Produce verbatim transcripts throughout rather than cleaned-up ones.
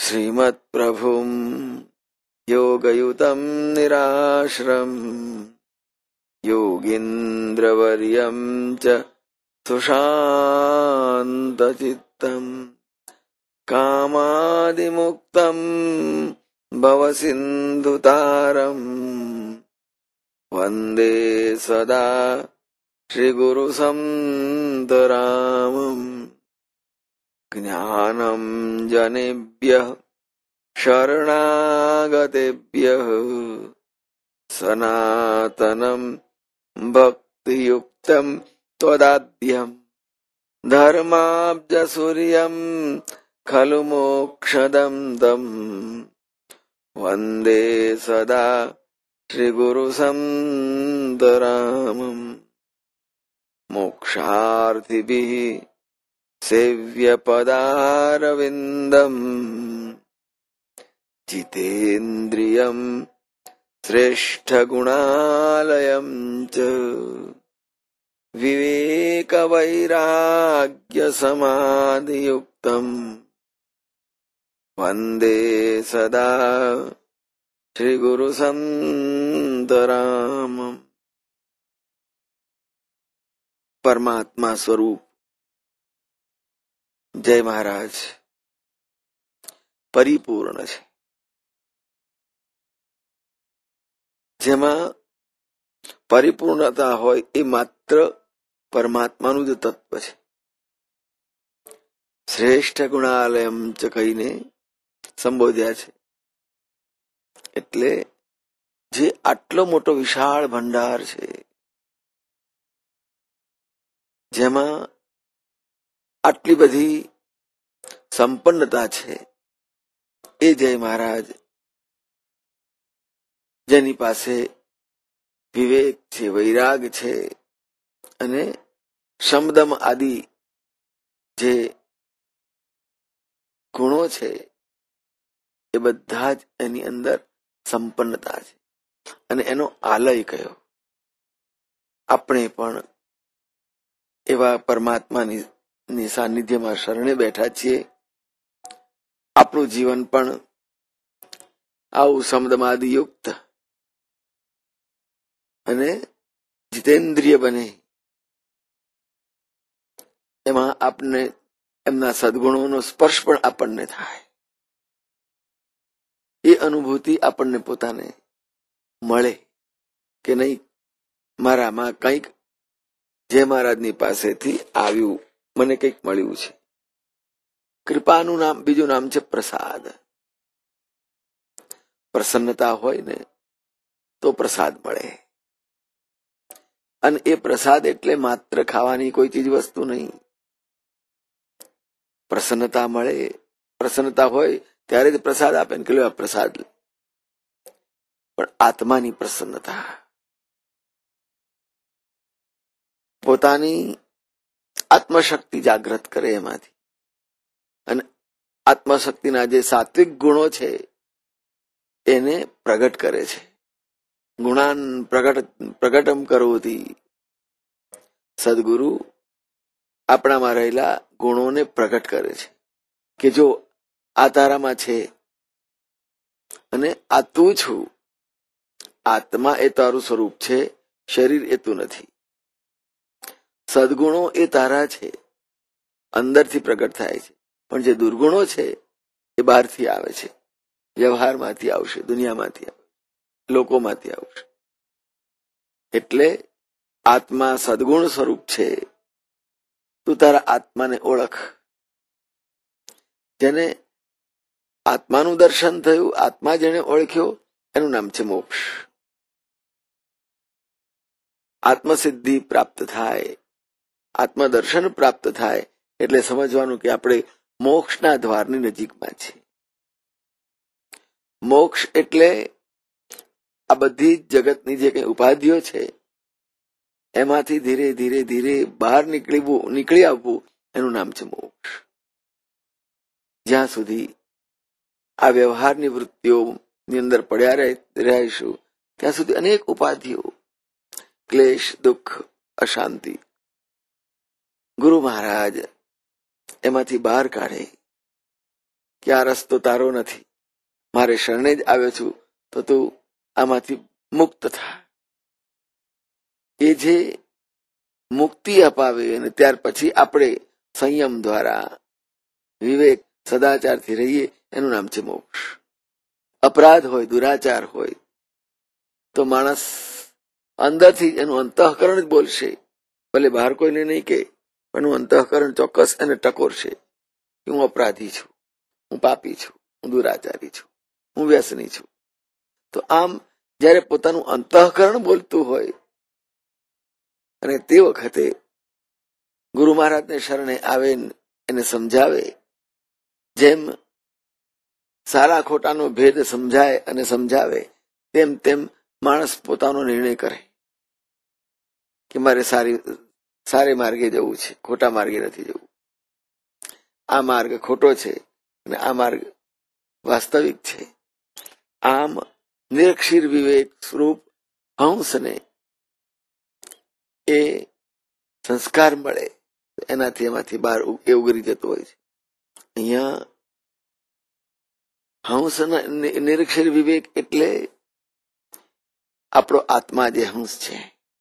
श्रीमत्प्रभुं योगयुतं निराश्रं योगीन्द्रवर्यं च सुशान्तचित्तं कामादिमुक्तं भवसिन्धुतारं वन्दे सदा श्रीगुरुसन्तरामम्। ज्ञानं जनेभ्यः शरणागतेभ्यः सनातनं भक्तियुक्तं त्वदाद्यं धर्माब्जसूर्यं खलु मोक्षदं तं वन्दे सदा श्रीगुरुसन्तरामम्। मोक्षार्थिभिः सेव्यपदारविन्दम् जितेन्द्रियं श्रेष्ठगुणालयं च विवेकवैराग्यसमाधियुक्तं वन्दे सदा श्रीगुरुसन्तरामम्। परमात्मा स्वरूप जय महाराज परिपूर्ण છે, જેમાં પરિપૂર્ણતા હોય એ માત્ર પરમાત્માનું જ તત્વ છે. શ્રેષ્ઠ ગુણાલયમ ચ કહીને સંબોધ્યા છે. એટલે જે આટલો મોટો વિશાળ ભંડાર છે, જેમાં આટલી બધી સંપન્નતા છે, એ જય મહારાજ જેની પાસે વિવેક છે, વૈરાગ છે અને શમદમ આદિ જે ગુણો છે એ બધા જ એની અંદર સંપન્નતા છે અને એનો આલય કયો. આપણે પણ એવા પરમાત્માની ની સાનિધ્યમાં શરણે બેઠા છીએ. આપણું જીવન પણ આવું સમદમાદિ યુક્ત અને જીતેન્દ્રિય બને, એમાં આપને એમના સદગુણોનો સ્પર્શ પણ આપણને થાય. એ અનુભૂતિ આપણને પોતાને મળે કે નહીં, મારામાં કંઈક જય મહારાજની પાસેથી આવ્યું, મને કંઈક મળ્યું છે. કૃપાનું નામ બીજું નામ છે પ્રસાદ. પ્રસન્નતા હોય ને તો પ્રસાદ મળે. અને એ પ્રસાદ એટલે માત્ર ખાવાની કોઈ ચીજ વસ્તુ નહીં. પ્રસન્નતા મળે, પ્રસન્નતા હોય ત્યારે જ પ્રસાદ આપે ને કે લો આ પ્રસાદ. પણ આત્માની પ્રસન્નતા, પોતાની આત્મશક્તિ જાગૃત કરે એમાંથી, અને આત્મશક્તિના જે સાત્વિક ગુણો છે એને પ્રગટ કરે છે. ગુણાન પ્રગટ પ્રગટમ કરોતિ. સદગુરુ આપણામાં રહેલા ગુણોને પ્રગટ કરે છે કે જો આ તારામાં છે અને આ તું છું. આત્મા એ તારું સ્વરૂપ છે, શરીર એ તું નથી. સદગુણો એ તારા છે, અંદરથી પ્રગટ થાય છે. પણ જે દુર્ગુણો છે એ બહારથી આવે છે, વ્યવહારમાંથી આવશે, દુનિયામાંથી આવશે, લોકોમાંથી આવશે. એટલે આત્મા સદગુણ સ્વરૂપ છે. તું તારા આત્માને ઓળખ. જેને આત્માનું દર્શન થયું, આત્મા જેને ઓળખ્યો, એનું નામ છે મોક્ષ. આત્મસિદ્ધિ પ્રાપ્ત થાય, આત્મદર્શન પ્રાપ્ત થાય એટલે સમજવાનું કે આપણે મોક્ષના દ્વારની નજીકમાં છે. મોક્ષ એટલે આ બધી જગતની જે કઈ ઉપાધિઓ છે એમાંથી ધીરે ધીરે ધીરે બહાર નીકળવું નીકળી આવવું, એનું નામ છે મોક્ષ. જ્યાં સુધી આ વ્યવહારની વૃત્તિઓની અંદર પડ્યા રહીશું ત્યાં સુધી અનેક ઉપાધિઓ, ક્લેશ, દુઃખ, અશાંતિ. ગુરુ મહારાજ એમાંથી બહાર કાઢે કે આ રસ્તો તારો નથી, મારે શરણે જ આવ્યો છું, તો તું આમાંથી મુક્ત થા. એ જે મુક્તિ અપાવે અને ત્યાર પછી આપણે સંયમ દ્વારા વિવેક સદાચારથી રહીએ, એનું નામ છે મોક્ષ. અપરાધ હોય, દુરાચાર હોય તો માણસ અંદરથી એનું અંતઃકરણ જ બોલશે, ભલે બહાર કોઈને નહીં કે, પણ એનું અંતઃકરણ ચોક્કસ એને ટકોરશે કે હું અપરાધી છું, હું પાપી છું, હું દુરાચારી છું, હું વ્યસની છું. તો આમ જયારે પોતાનું અંતઃકરણ બોલતું હોય અને તે વખતે ગુરુ મહારાજને શરણે આવે, એને સમજાવે, જેમ સારા ખોટાનો ભેદ સમજાય અને સમજાવે, તેમ તેમ માણસ પોતાનો નિર્ણય કરે કે મારે સારી સારે માર્ગે જવું છે, ખોટા માર્ગે નથી જવું. આ માર્ગ ખોટો છે અને આ માર્ગ વાસ્તવિક છે. આમ નિરક્ષીર વિવેક સ્વરૂપ હંસને એ સંસ્કાર મળે, એનાથી એમાંથી બહાર એ ઉગરી જતો હોય છે. અહીંયા હંસના નિરક્ષર વિવેક એટલે આપણો આત્મા જે હંસ છે,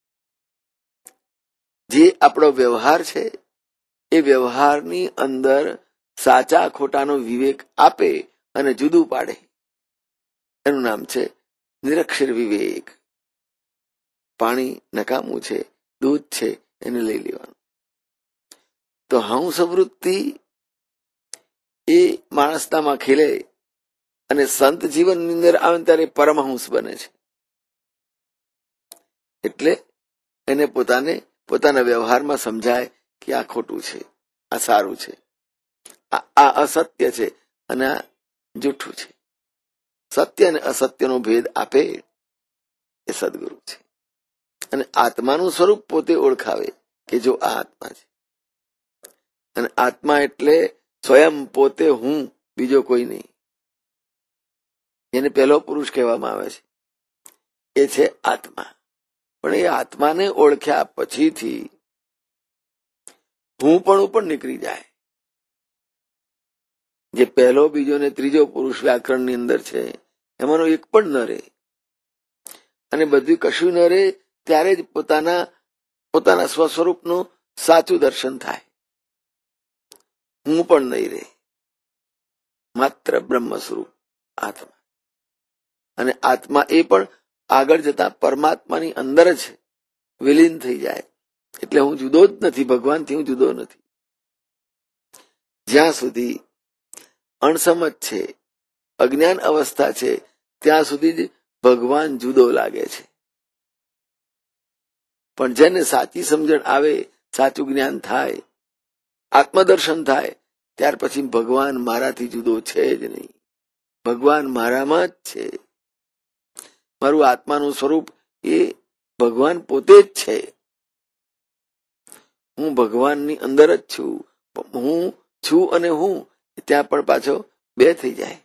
જે આપણો વ્યવહાર છે, એ વ્યવહારની અંદર સાચા ખોટાનો વિવેક આપે અને જુદું પાડે, એનું નામ છે નિરક્ષર વિવેક. પાણી નકામું છે, દૂધ છે, એને લઈ લેવાનું. તો હંસ વૃત્તિ એ માણસનામાં ખીલે અને સંત જીવનની અંદર આવે ત્યારે પરમહંસ બને છે. એટલે એને પોતાને પોતાના વ્યવહારમાં સમજાય કે આ ખોટું છે, આ સારું છે, આ અસત્ય છે અને આ જૂઠું છે. સત્ય અને અસત્યનો ભેદ આપે એ સદગુરુ છે. અને આત્માનું સ્વરૂપ પોતે ઓળખાવે કે જો આ આત્મા છે. અને આત્મા એટલે સ્વયં પોતે હું, બીજો કોઈ નહીં. જેને પહેલો પુરુષ કહેવામાં આવે છે એ છે આત્મા. પણ એ આત્માને ઓળખ્યા પછીથી હું પણ ઉપર નીકળી જાય. જે પહેલો, બીજો ને ત્રીજો પુરુષ વ્યાકરણની અંદર છે એમાંનો એક પણ ન રહે. અને બધું કશું ન રહે ત્યારે જ પોતાના પોતાના સ્વસ્વરૂપનું સાચું દર્શન થાય. હું પણ નહીં રહે, માત્ર બ્રહ્મ સ્વરૂપ આત્મા. અને આત્મા એ પણ આગળ જતા પરમાત્માની અંદર જ વિલીન થઈ જાય. એટલે હું જુદો જ નથી, ભગવાનથી હું જુદો નથી. જ્યાં સુધી અણસમજ છે, અજ્ઞાન અવસ્થા છે, ત્યાં સુધી જ ભગવાન જુદો લાગે છે. પણ જેને સાચી સમજણ આવે, સાચું જ્ઞાન થાય, આત્મદર્શન થાય, ત્યાર પછી ભગવાન મારાથી જુદો છે જ નહીં. ભગવાન મારામાં જ છે. મારું આત્માનું સ્વરૂપ એ ભગવાન પોતે જ છે. હું ભગવાનની અંદર જ છું. હું છું અને હું ત્યાં પણ પાછો બે થઈ જાય.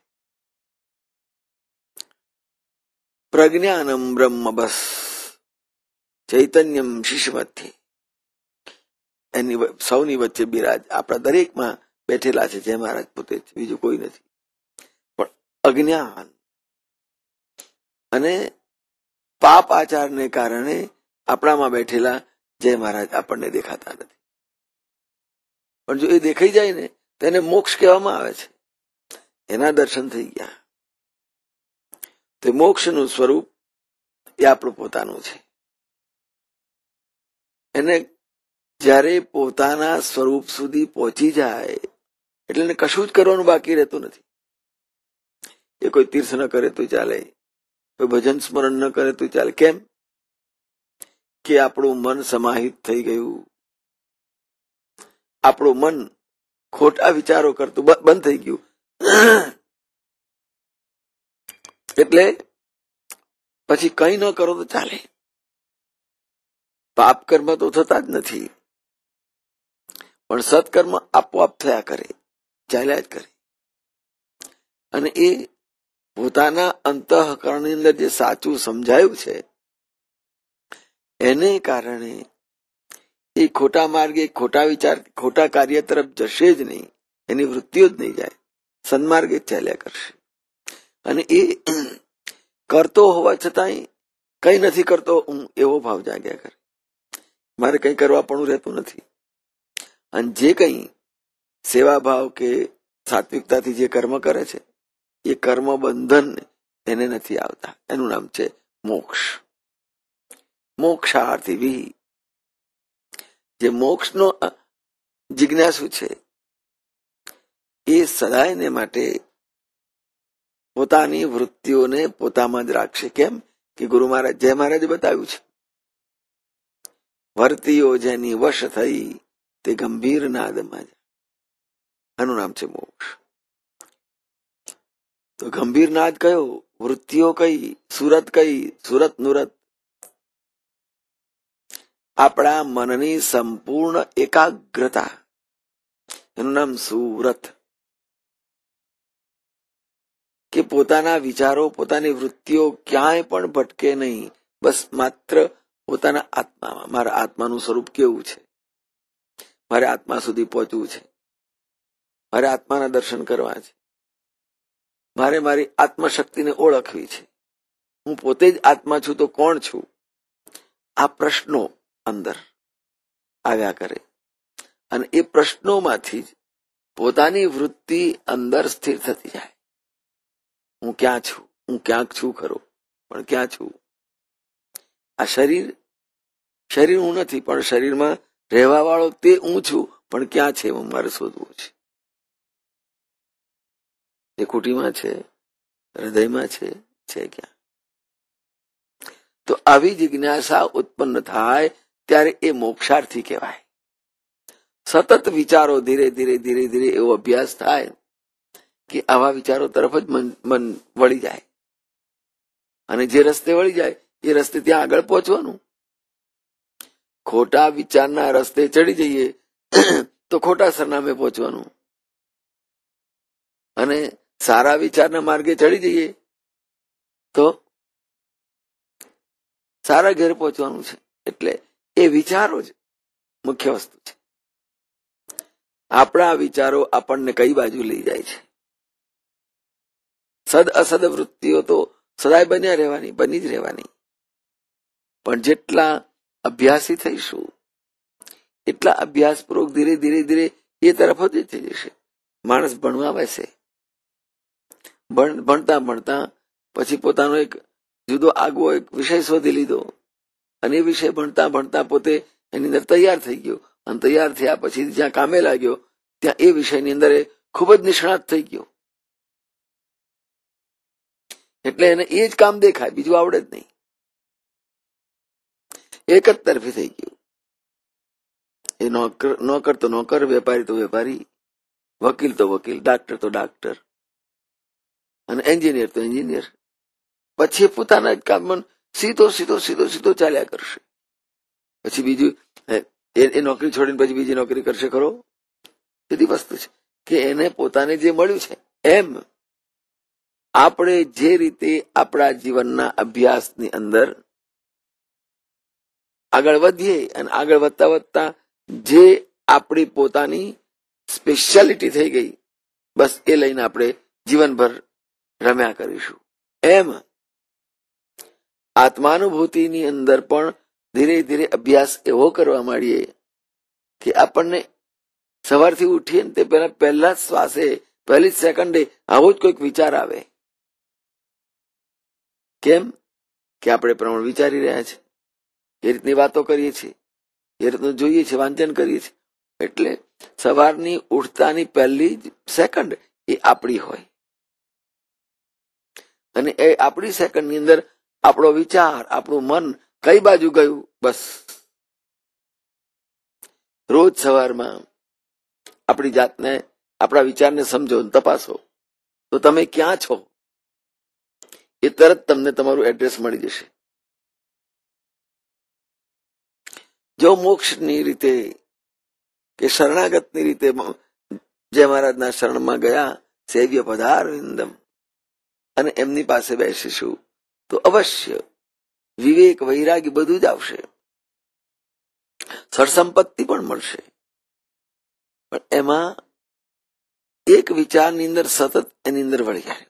પ્રજ્ઞાનમ બ્રહ્મ બસ ચૈતન્યમ શિશમથ્યે. એની સૌની વચ્ચે બિરાજ આપણા દરેકમાં બેઠેલા છે જય મહારાજ પોતે જ, બીજું કોઈ નથી. પણ અજ્ઞાન અને પાપ આચારને કારણે આપણામાં બેઠેલા જય મહારાજ આપણને દેખાતા નથી. પણ જો એ દેખાઈ જાય ને તો એને મોક્ષ કહેવામાં આવે છે. એના દર્શન થઈ ગયા. તો મોક્ષનું સ્વરૂપ એ આપણું પોતાનું છે. એને જ્યારે પોતાના સ્વરૂપ સુધી પહોંચી જાય એટલે એને કશું જ કરવાનું બાકી રહેતું નથી. એ કોઈ તીર્થ ન કરે તો ચાલે, કોઈ ભજન સ્મરણ ન કરે તો ચાલે. કેમ કે આપણું મન સમાહિત થઈ ગયું. આપણું મન ખોટા વિચારો કરતું બંધ થઈ ગયું. એટલે પછી કઈ ન કરો તો ચાલે. પાપ કર્મ તો થતા જ નથી, પણ સત્કર્મ આપોઆપ થયા કરે, ચાલ્યા જ કરે. અને એ પોતાના અંતઃકરણની અંદર જે સાચું સમજાયું છે એને કારણે એ ખોટા માર્ગે, ખોટા વિચાર, ખોટા કાર્ય તરફ જશે જ નહીં. એની વૃત્તિઓ જ નહીં જાય. સન્માર્ગે જ ચાલ્યા કરશે. અને એ કરતો હોવા છતાંય કઈ નથી કરતો હું એવો ભાવ જાગ્યા કરે. મારે કઈ કરવા પણ રહેતું નથી. અને જે કઈ સેવા ભાવ કે સાત્વિકતાથી જે કર્મ કરે છે એ કર્મ બંધન એને નથી આવતા. એનું નામ છે મોક્ષ. મોક્ષાર્થી વિ જે મોક્ષનો જિજ્ઞાસુ છે એ સદાયને માટે પોતાની વૃત્તિઓને પોતામાં જ રાખશે. કેમ કે ગુરુ મહારાજ જય મહારાજે બતાવ્યું છે, વર્તીઓ જેની વશ થઈ તે ગંભીર નાદમાં જાય. આનું નામ છે મોક્ષ. તો ગંભીર નાદ કયો? વૃત્તિઓ કઈ? સુરત કઈ? સુરત નુરત આપણા મનની સંપૂર્ણ એકાગ્રતા, એનું નામ સુરત. કે પોતાના વિચારો, પોતાની વૃત્તિઓ ક્યાંય પણ ભટકે નહીં. બસ માત્ર પોતાના આત્મામાં, મારા આત્માનું સ્વરૂપ કેવું છે, મારે આત્મા સુધી પહોંચવું છે, મારે આત્માના દર્શન કરવા છે, મારે મારી આત્મશક્તિને ઓળખવી છે. હું પોતે જ આત્મા છું તો કોણ છું? આ પ્રશ્નો અંદર આવ્યા કરે અને એ પ્રશ્નોમાંથી જ પોતાની વૃત્તિ અંદર સ્થિર થતી જાય. હું ક્યાં છું? હું ક્યાંક છું ખરો, પણ ક્યાં છું? આ શરીર શરીર હું નથી, પણ શરીરમાં રહેવા વાળો તે હું છું, પણ ક્યાં છે હું મારે શોધવું છે. એ કુટીમાં છે, હૃદયમાં છે, છે ક્યાં? તો આવી જિજ્ઞાસા ઉત્પન્ન થાય ત્યારે એ મોક્ષાર્થી કહેવાય. સતત વિચારો ધીરે ધીરે ધીરે ધીરે એવો અભ્યાસ થાય કે આવા વિચારો તરફ જ મન મન વળી જાય. અને જે રસ્તે વળી જાય એ રસ્તે ત્યાં આગળ પહોંચવાનું. ખોટા વિચારના રસ્તે ચડી જઈએ તો ખોટા સરનામે પહોંચવાનું, અને સારા વિચારના માર્ગે ચડી જઈએ તો સારા ઘેર પહોંચવાનું છે. એટલે એ વિચારો જ મુખ્ય વસ્તુ છે. આપણા વિચારો આપણને કઈ બાજુ લઈ જાય છે? સદ અસદ વૃત્તિઓ તો સદાય બન્યા રહેવાની, બની જ રહેવાની. પણ જેટલા અભ્યાસી થઈશું એટલા અભ્યાસપૂર્વક ધીરે ધીરે ધીરે એ તરફ જ થઈ જશે. માણસ ભણવા બેસે, ભણતા ભણતા પછી પોતાનો એક જુદો આગવો એક વિષય શોધી લીધો, અને એ વિષય ભણતા ભણતા પોતે એની અંદર તૈયાર થઈ ગયો, અને તૈયાર થયા પછી જ્યાં કામે લાગ્યો ત્યાં એ વિષયની અંદર ખૂબ જ નિષ્ણાત થઈ ગયો. એટલે એને એ જ કામ દેખાય, બીજું આવડે જ નહીં. એક જ તરફી થઈ ગયું. એ નોકર નોકર તો નોકર, વેપારી તો વેપારી, વકીલ તો વકીલ, ડાક્ટર તો ડાક્ટર, અને એન્જિનિયર તો એન્જિનિયર. પછી એ પોતાના જ કામ સીધો સીધો સીધો સીધો ચાલ્યા કરશે. પછી બીજું એ નોકરી છોડીને પછી બીજી નોકરી કરશે ખરો? સીધી વસ્તુ છે કે એને પોતાને જે મળ્યું છે એમ આપણે જે રીતે આપણા જીવનના અભ્યાસની અંદર આગળ વધીએ અને આગળ વધતા વધતા જે આપણી પોતાની સ્પેશિયાલિટી થઈ ગઈ બસ એ લઈને આપણે જીવનભર રમ્યા કરીશું. એમ આત્માનુભૂતિની અંદર પણ ધીરે ધીરે અભ્યાસ એવો કરવા માંડીએ કે આપણને સવારથી ઉઠીએ ને તે પહેલા પહેલા જ શ્વાસે, પહેલી જ સેકન્ડે આવો જ કોઈક વિચાર આવે. કેમ કે આપણે પ્રમાણ વિચારી રહ્યા છીએ, એ રીતની વાતો કરીએ છીએ, એ રીતનું જોઈએ છીએ, વાંચન કરીએ છીએ. એટલે સવારની ઉઠતાની પહેલી જ સેકન્ડ એ આપણી હોય, અને એ આપણી સેકન્ડની અંદર આપણો વિચાર, આપણું મન કઈ બાજુ ગયું. બસ રોજ સવારમાં આપણી જાતને, આપણા વિચારને સમજો, તપાસો તો તમે ક્યાં છો એ તરત તમને તમારું એડ્રેસ મળી જશે. જો મોક્ષની રીતે કે શરણાગતની રીતે જય મહારાજના શરણમાં ગયા, સેવ્ય પદારવિંદમ, અને એમની પાસે બેસીશું તો અવશ્ય વિવેક, વૈરાગ્ય બધું જ આવશે, સરસંપત્તિ પણ મળશે. પણ એમાં એક વિચારની અંદર સતત એની અંદર વળ્યા.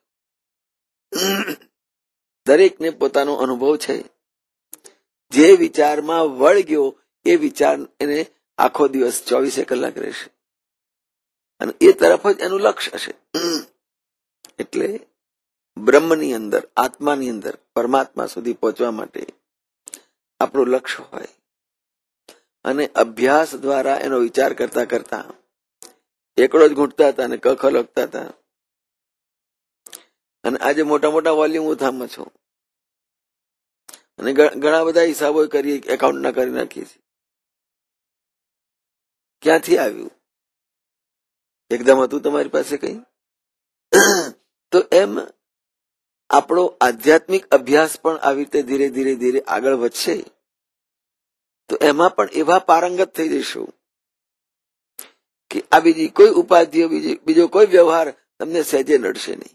દરેકને પોતાનો અનુભવ છે. જે વિચારમાં વળગ્યો એ વિચાર એને આખો દિવસ ચોવીસે કલાક રહેશે અને એ તરફ જ એનું લક્ષ્ય હશે. એટલે બ્રહ્મની અંદર, આત્માની અંદર, પરમાત્મા સુધી પહોંચવા માટે આપણું લક્ષ્ય હોય અને અભ્યાસ દ્વારા એનો વિચાર કરતા કરતા એકડો જ ઘૂંટતા હતા અને કખ લખતા હતા. અને આજે મોટા મોટા વોલ્યુમ ઉથામાં છો અને ઘણા બધા હિસાબો કરીએ, એકાઉન્ટના કરી નાખીએ છીએ. ક્યાંથી આવ્યું? એકદમ હતું તમારી પાસે કઈ? તો એમ આપણો આધ્યાત્મિક અભ્યાસ પણ આવી રીતે ધીરે ધીરે ધીરે આગળ વધશે તો એમાં પણ એવા પારંગત થઈ જઈશું કે આ બીજી કોઈ ઉપાધિઓ, બીજો કોઈ વ્યવહાર તમને સહેજે નડશે નહીં.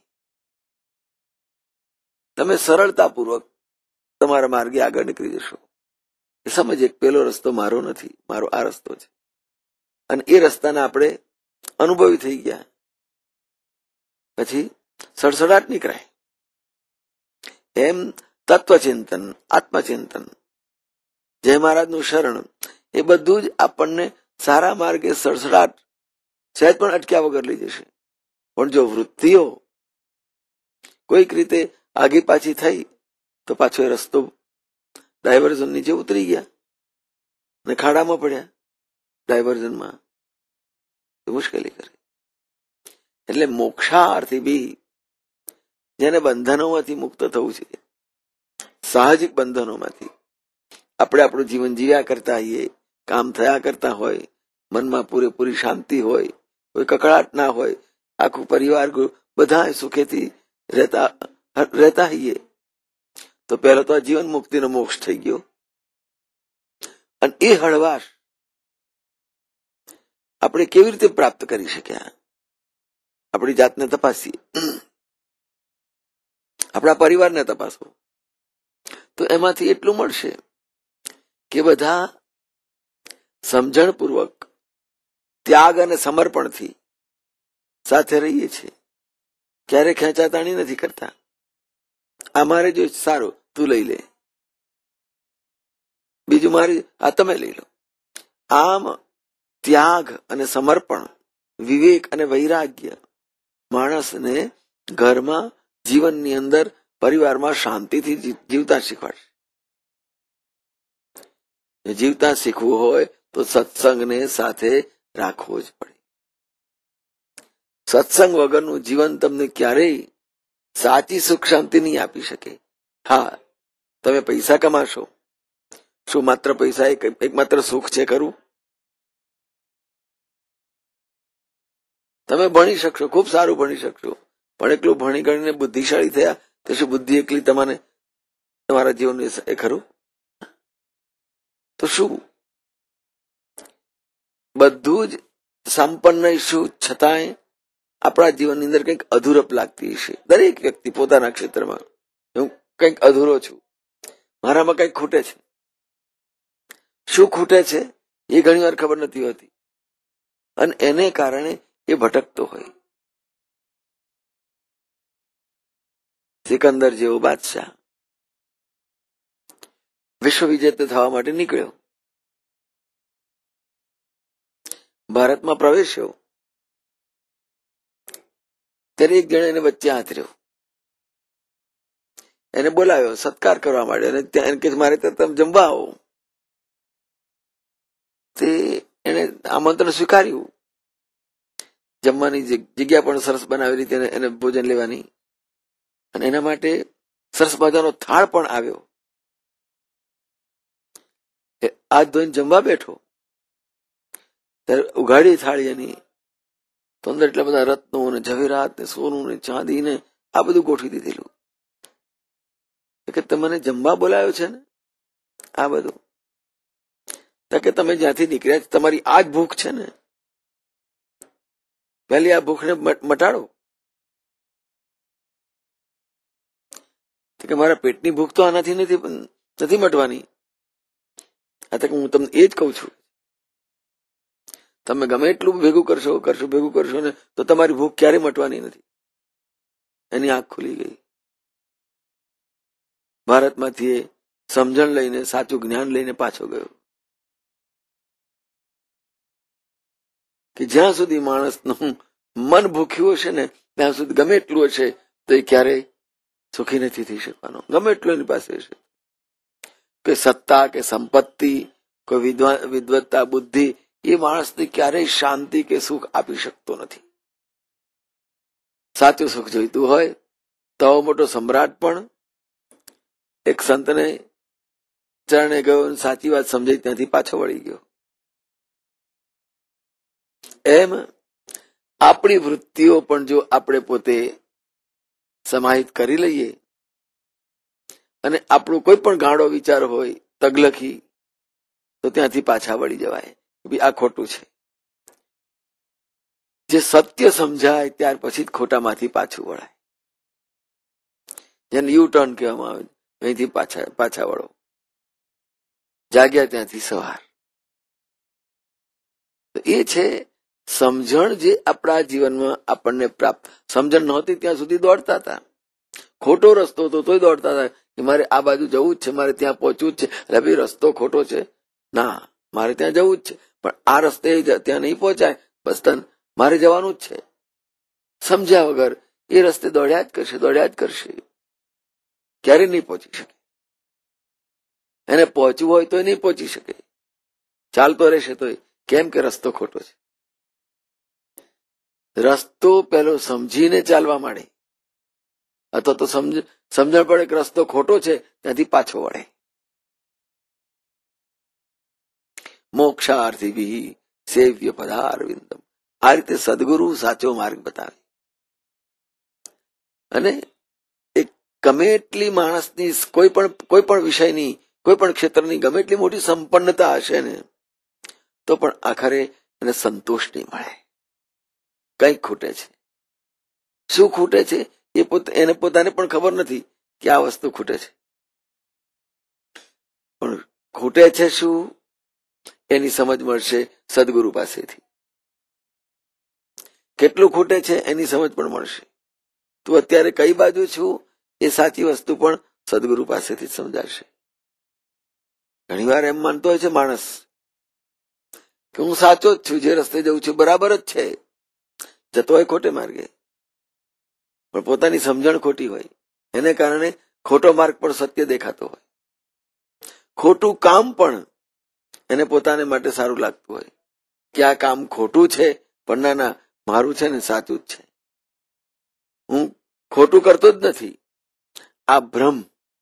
તમે સરળતાપૂર્વક તમારા માર્ગે આગળ નીકળી જશો. એ સમજે પેલો રસ્તો મારો નથી, મારો આ રસ્તો છે અને એ રસ્તાના આપણે અનુભવી થઈ ગયા. પછી સડસડાટ નીકળાય. એમ તત્વચિંતન, આત્મચિંતન, જય મહારાજનું શરણ, એ બધું જ આપણને સારા માર્ગે સડસડાટ સહેજ પણ અટક્યા વગર લઈ જશે. પણ જો વૃત્તિઓ કોઈક રીતે આગે પાછી થઈ તો પાછો એ રસ્તો ડાયવર્ઝન નીચે ઉતરી ગયા અને ખાડામાં પડ્યા ડાયવર્ઝનમાં, તો મુશ્કેલી કરે. એટલે મોક્ષાર્થી બી જેને બંધનોમાંથી મુક્ત થવું છે, સાહજિક બંધનોમાંથી, આપણે આપણું જીવન જીવ્યા કરતા હોઈએ, કામ થયા કરતા હોય, મનમાં પૂરેપૂરી શાંતિ હોય, કોઈ કકળાટ ના હોય, આખું પરિવાર બધા સુખેથી રહેતા રહેતા હોઈએ, તો પહેલો તો આ જીવન મુક્તિનો મોક્ષ થઈ ગયો. અને એ હળવાશ આપણે કેવી રીતે પ્રાપ્ત કરી શક્યા? આપણી જાતને તપાસીએ, આપણા પરિવારને તપાસો, તો એમાંથી એટલું મળશે કે બધા સમજણપૂર્વક, ત્યાગ અને સમર્પણથી સાથે રહીએ છીએ. ક્યારે ખેંચાતાણી નથી કરતા. આ મારે જો સારું, તું લઈ લે, બીજું મારે, આ તમે લઈ લો. આમ ત્યાગ અને સમર્પણ, વિવેક અને વૈરાગ્ય માણસને ઘરમાં, જીવનની અંદર, પરિવારમાં શાંતિથી જીવતા શીખવાડશે. જીવતા શીખવું હોય તો સત્સંગને સાથે રાખવો જ પડે. સત્સંગ વગરનું જીવન તમને ક્યારેય સાચી સુખ શાંતિ નહીં આપી શકે. હા, તમે પૈસા કમાશો, શું માત્ર પૈસા એક માત્ર સુખ છે ખરું? તમે ભણી શકશો, ખૂબ સારું ભણી શકશો, પણ એકલું ભણી ગણીને બુદ્ધિશાળી થયા તો શું બુદ્ધિ એકલી તમને તમારા જીવન એ ખરું? તો શું બધું જ સંપન્ન શું છતાંય આપણા જીવનની અંદર કંઈક અધૂરપ લાગતી હશે. દરેક વ્યક્તિ પોતાના ક્ષેત્રમાં, હું કંઈક અધૂરો છું, મારામાં કંઈક ખૂટે છે. શું ખૂટે છે એ ઘણી વાર ખબર નથી હોતી અને એને કારણે એ ભટકતો હોય. સિકંદર જેવો બાદશાહ વિશ્વ વિજેતા થવા માટે નીકળ્યો, ભારતમાં પ્રવેશ્યો, ત્યારે એક જણ એને વચ્ચે હાથ રહ્યો, એને બોલાવ્યો સત્કાર કરવા માટે, અને ત્યાં કે મારે તમે જમવા આવો. તે એને આમંત્રણ સ્વીકાર્યું. જમવાની જગ્યા પણ સરસ બનાવેલી, તેને એને ભોજન લેવાની, અને એના માટે સરસ મજાનો થાળ પણ આવ્યો. હાથ ધોઈને જમવા બેઠો ત્યારે ઉઘાડી થાળી એની, તો અંદર એટલા બધા રત્નો ને ઝવેરાત ને સોનું ને ચાંદી ને આ બધું ગોઠવી દીધેલું. કે તમને જમવા બોલાયો છે ને આ બધું, કે તમે જ્યાંથી નીકળ્યા તમારી આ જ ભૂખ છે ને, પહેલી આ ભૂખને મટાડો. કે મારા પેટની ભૂખ તો આનાથી નથી નથી મટવાની, આ તો હું તમને એ જ કઉ છું. તમે ગમે એટલું ભેગું કરશો કરશો ભેગું કરશો ને તો તમારી ભૂખ ક્યારેય મટવાની નથી. એની આંખ ખુલી ગઈ. ભારતમાંથી એ સમજણ લઈને સાચું જ્ઞાન લઈને પાછો ગયો કે જ્યાં સુધી માણસનું મન ભૂખ્યું હશે ને ત્યાં સુધી ગમે એટલું હશે તો એ ક્યારેય સુખી નથી થઈ શકવાનો. ગમે એટલું એની પાસે હશે, કે સત્તા કે સંપત્તિ, કોઈ વિદ્વત્તા, બુદ્ધિ, એ માણસને ક્યારેય શાંતિ કે સુખ આપી શકતો નથી. સાચું સુખ જોઈતું હોય તો મોટો સમ્રાટ પણ એક સંતને ચરણે ગયો, સાચી વાત સમજાઈ, ત્યાંથી પાછો વળી ગયો. એમ આપણી વૃત્તિઓ પણ જો આપણે પોતે સમાહિત કરી લઈએ અને આપણો કોઈ પણ ગાળો વિચાર હોય તગલખી, તો ત્યાંથી પાછા વળી જવાય. આ ખોટું છે. જે સત્ય સમજાય ત્યાર પછી જ ખોટામાંથી પાછું વળાય. જેને યુ ટર્ન કહેવામાં આવે, અહીંથી પાછા પાછા વળો. જાગ્યા ત્યાંથી સવાર. તો એ છે સમજણ, જે આપણા જીવનમાં આપણને પ્રાપ્ત. સમજણ નહોતી ત્યાં સુધી દોડતા હતા. ખોટો રસ્તો હતો તોય દોડતા હતા કે મારે આ બાજુ જવું જ છે, મારે ત્યાં પહોંચવું જ છે. એટલે ભાઈ રસ્તો ખોટો છે, ના મારે ત્યાં જવું જ છે, પણ આ રસ્તે ત્યાં નહીં પહોંચાય, બસ તન મારે જવાનું જ છે. સમજ્યા વગર એ રસ્તે દોડ્યા જ કરશે, દોડ્યા જ કરશે, ક્યારે નહીં પહોંચી શકે. એને પહોંચવું હોય તો નહીં પહોંચી શકે, ચાલતો રહેશે તો. કેમ કે રસ્તો ખોટો છે. રસ્તો પેલો સમજીને ચાલવા માંડે, અથવા તો સમજ સમજણ પડે કે રસ્તો ખોટો છે, ત્યાંથી પાછો વળે. મોક્ષાર્થી ભી સેવ્ય પદારવિંદમ. આ રીતે સદગુરુ સાચો માર્ગ બતાવે. અને એક ગમે એટલી માણસની કોઈ પણ કોઈ પણ વિષયની, કોઈ પણ ક્ષેત્રની ગમે એટલી મોટી સંપન્નતા હશે ને, તો પણ આખરે એને સંતોષ નહીં મળે. કંઈક ખૂટે છે. શું ખૂટે છે એ પોતે એને પોતાને પણ ખબર નથી કે આ વસ્તુ ખૂટે છે. પણ ખૂટે છે શું એની સમજ મળશે સદગુરુ પાસેથી. કેટલું ખૂટે છે એની સમજ પણ મળશે. તું અત્યારે કઈ બાજુ છું એ સાચી વસ્તુ પણ સદગુરુ પાસેથી સમજાશે. ઘણી વાર એમ માનતો હોય છે માણસ કે હું સાચો જ છું, જે રસ્તે જઉં છું બરાબર જ છે, જતો હોય ખોટે માર્ગે, પણ પોતાની સમજણ ખોટી હોય, એને કારણે ખોટો માર્ગ પણ સત્ય દેખાતો હોય. ખોટું કામ પણ એને પોતાને માટે સારું લાગતું હોય કે આ કામ ખોટું છે, પણ ના ના મારું છે ને સાચું જ છે, હું ખોટું કરતો જ નથી. આ ભ્રમ,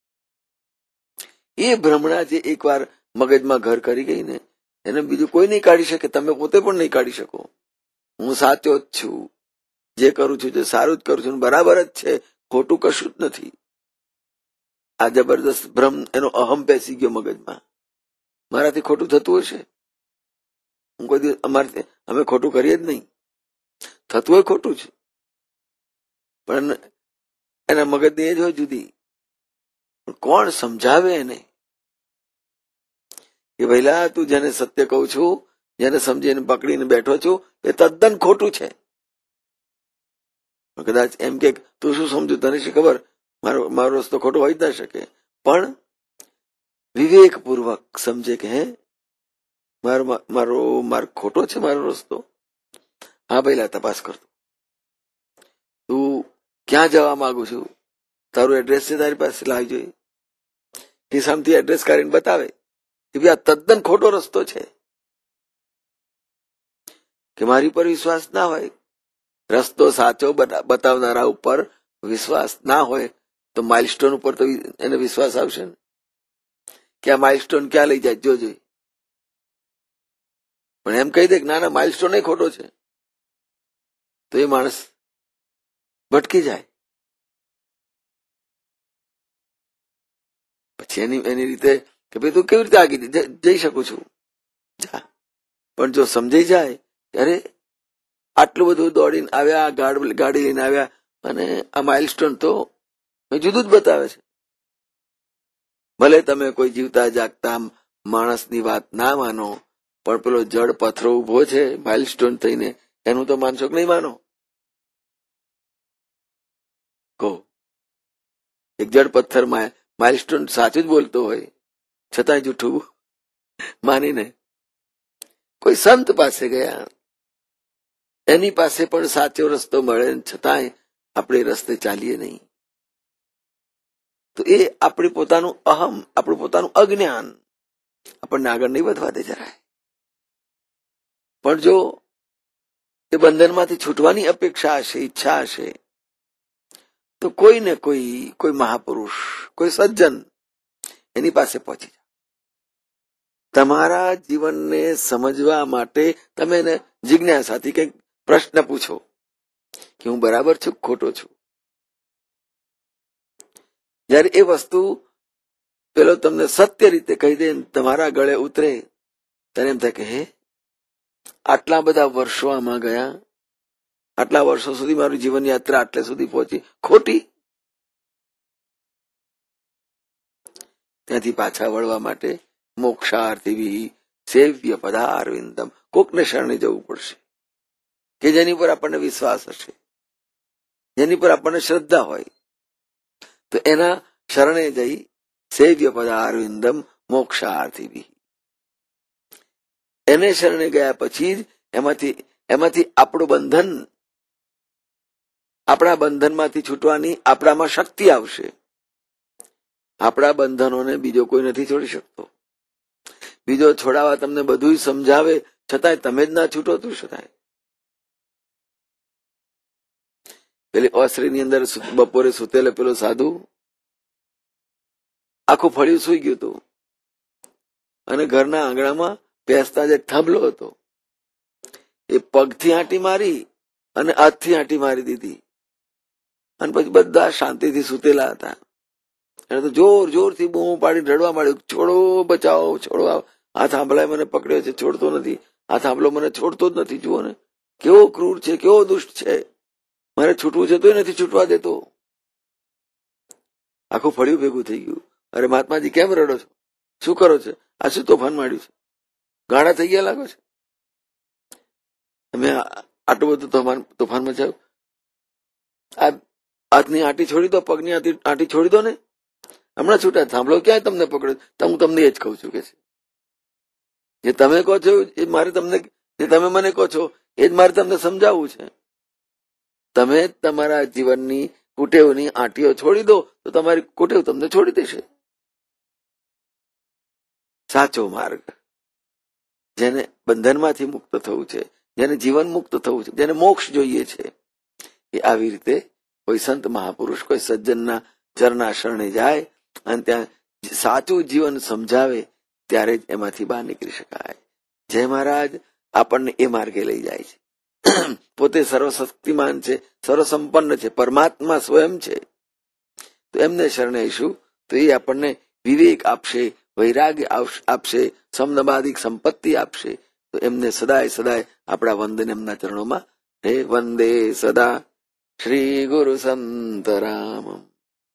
એ ભ્રમણા જે એકવાર મગજમાં ઘર કરી ગઈ ને, એને બીજું કોઈ નહીં કાઢી શકે, તમે પોતે પણ નહીં કાઢી શકો. હું સાચો જ છું, જે કરું છું તે સારું જ કરું છું, બરાબર જ છે, ખોટું કશું જ નથી. આ જબરદસ્ત ભ્રમ, એનો અહમ બેસી ગયો મગજમાં. મારાથી ખોટું થતું હશે, હું કોઈ દિવસ અમારે અમે ખોટું કરીએ જ નહીં. થતું હોય ખોટું છે, પણ એના મગજની એ જ હોય જુદી. કોણ સમજાવે એને કે ભઈલા તું જેને સત્ય કહું છું, જેને સમજીને પકડીને બેઠો છું, એ તદ્દન ખોટું છે. કદાચ એમ કે તું શું સમજુ, તને શી ખબર, મારો મારો રસ્તો ખોટો હોય જ ના શકે. પણ વિવેકપૂર્વક સમજે કે હે મારો મારો માર્ગ ખોટો છે, મારો રસ્તો. હા ભઈલા તપાસ કરતો, તું ક્યાં જવા માંગુ છું, તારું એડ્રેસ છે તારી પાસે, લાવી જોઈએ. ખિસ્સામાંથી એડ્રેસ કાઢીને બતાવે કે ભાઈ આ તદ્દન ખોટો રસ્તો છે. કે મારી પર વિશ્વાસ ના હોય, રસ્તો સાચો બતાવનારા ઉપર વિશ્વાસ ના હોય, તો માઇલસ્ટોન ઉપર તો એને વિશ્વાસ આવશે ને કે આ માઇલસ્ટોન ક્યાં લઈ જાય જોજો. પણ એમ કહી દે કે ના ના માઇલસ્ટોન એ ખોટો છે, તો એ માણસ ભટકી જાય. પછી એની એની રીતે કે ભાઈ તું કેવી રીતે આગી જઈ શકું છું, પણ જો સમજાઈ જાય ત્યારે આટલું બધું દોડીને આવ્યા, ગાડી લઈને આવ્યા, અને આ માઇલસ્ટોન તો જુદું જ બતાવે છે. ભલે તમે કોઈ જીવતા જાગતા માણસની વાત ના માનો, પણ પેલો જડ પથ્થરો ઉભો છે માઇલસ્ટોન થઈને, એનું તો માનશો કે નહીં માનો? કહો, એક જડ પથ્થર માઇલસ્ટોન સાચું જ બોલતો હોય છતાંય જૂઠું માનીને કોઈ સંત પાસે ગયા, એની પાસે પણ સાચો રસ્તો મળે છતાંય આપણે રસ્તે ચાલીએ નહીં, તો એ આપણે પોતાનું અહમ, આપણું પોતાનું અજ્ઞાન આપણને આગળ નહીં વધવા દે જરાય. પણ જો એ બંધનમાંથી છૂટવાની અપેક્ષા હશે, ઈચ્છા હશે, તો કોઈ ને કોઈ કોઈ મહાપુરુષ, કોઈ સજ્જન એની પાસે પહોંચી જાઓ. તમારા જીવનને સમજવા માટે તમે એને જિજ્ઞાસાથી કંઈક પ્રશ્ન પૂછો કે હું બરાબર છું, ખોટો છું. જયારે એ વસ્તુ પેલો તમને સત્ય રીતે કહી દે, તમારા ગળે ઉતરે, ત્યારે એમ થાય કે હે, આટલા બધા વર્ષો આમાં ગયા, આટલા વર્ષો સુધી મારું જીવન યાત્રા આટલે સુધી પહોંચી, ખોટી. ત્યાંથી પાછા વળવા માટે મોક્ષાર્થી સેવ્ય પદારવિંદમ, કોકને શરણે જવું પડશે કે જેની પર આપણને વિશ્વાસ હશે, જેની પર આપણને શ્રદ્ધા હોય, તો એના શરણે જઈ સેવ્ય પદારવિંદમ મોક્ષાર્થી, એને શરણે ગયા પછી જ એમાંથી એમાંથી આપણું બંધન, આપણા બંધનમાંથી છૂટવાની આપણામાં શક્તિ આવશે. આપણા બંધનોને બીજો કોઈ નથી છોડી શકતો. બીજો છોડાવવા તમને બધું સમજાવે છતાંય તમે જ ના છૂટો તો શું થાય? પેલી ઓસરીની અંદર બપોરે સુતેલો પેલો સાધુ આખું ફળિયું સુઈ ગયું હતું, અને ઘરના આંગણામાં પેસતા જે થાંભલો હતો એ પગથી આંટી મારી અને હાથથી આંટી મારી દીધી, અને પછી બધા શાંતિથી સુતેલા હતા. એને તો જોર જોરથી બૂમો પાડી રડવા માંડ્યું, છોડો, બચાવો, છોડો, આ થાંભલાએ મને પકડ્યો છે, છોડતો નથી, આ થાંભલો મને છોડતો જ નથી. જુઓ ને કેવો ક્રૂર છે, કેવો દુષ્ટ છે, મારે છૂટવું છે તોય નથી છૂટવા દેતો. આખું ફળિયું ભેગું થઈ ગયું. અરે મહાત્માજી, કેમ રડો છો? શું કરો છો? આ શું તોફાન માંડ્યું છે? ગાણા થઈ ગયા લાગો છે? તમે આટલું બધું તોફાન તોફાન મચાવ્યું? આ હાથની આંટી છોડી દો, પગની આંટી છોડી દો ને, હમણાં છૂટા. થાંભલો ક્યાંય તમને પકડ્યો? હું તમને એ જ કહું છું કે છે, જે તમે કહો છો એ મારે તમને, જે તમે મને કહો છો એ જ મારે તમને સમજાવવું છે. તમે તમારા જીવનની કુટેવની આંટીઓ છોડી દો તો તમારી કુટેવ તમને છોડી દેશે. સાચો માર્ગ, જેને બંધનમાંથી મુક્ત થવું છે, જેને જીવન મુક્ત થવું છે, જેને મોક્ષ જોઈએ છે, એ આવી રીતે કોઈ સંત મહાપુરુષ, કોઈ સજ્જનના ચરણા શરણે જાય અને ત્યાં સાચું જીવન સમજાવે, ત્યારે જ એમાંથી બહાર નીકળી શકાય. જય મહારાજ આપણને એ માર્ગે લઈ જાય છે. પોતે સર્વશક્તિમાન છે, સર્વસંપન્ન છે, પરમાત્મા સ્વયં છે. તો એમને શરણે આવીશું તો એ આપણને વિવેક આપશે, વૈરાગ્ય આપશે, સમનબાધિક સંપત્તિ આપશે. તો એમને સદાય સદાય આપણા વંદન એમના ચરણોમાં. હે વંદે સદા શ્રી ગુરુ સંત રામ.